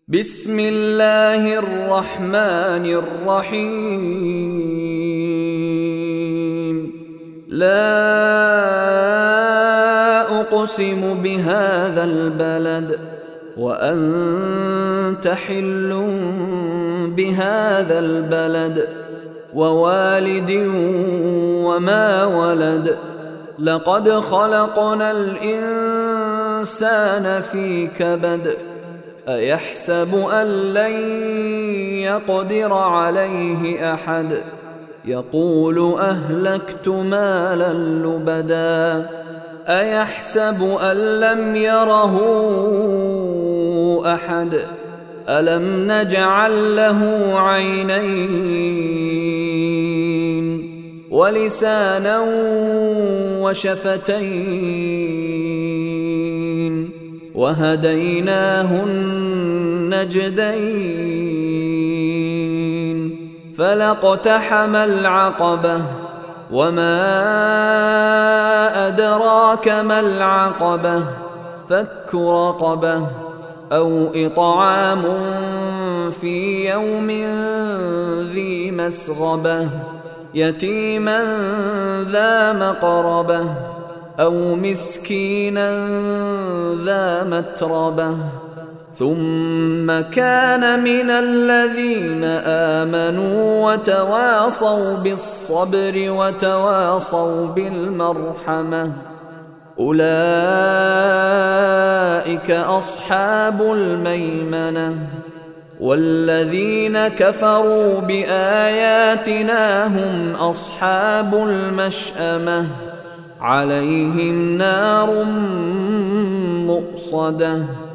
بسم الله الرحمن الرحيم. لا أقسم بهذا البلد وأنت حل بهذا البلد ووالد وما ولد. لقد خلقنا الإنسان في كبد. أيحسب أن لن يقدر عليه أحد. يقول أهلكت مالا لبدا. أيحسب أن لم يره أحد. ألم نجعل له عينين ولسانا وشفتين وهديناه النجدين. فلاقتحم العقبة وما أدراك ما العقبة. فك رقبة أو إطعام في يوم ذي مسغبة يتيما ذا مقربة أو مسكينا ذا متربة. ثم كان من الذين آمنوا وتواصوا بالصبر وتواصوا بالمرحمة. أولئك أصحاب الميمنة. والذين كفروا بآياتنا هم أصحاب المشأمة. عليهم نار مؤصدة.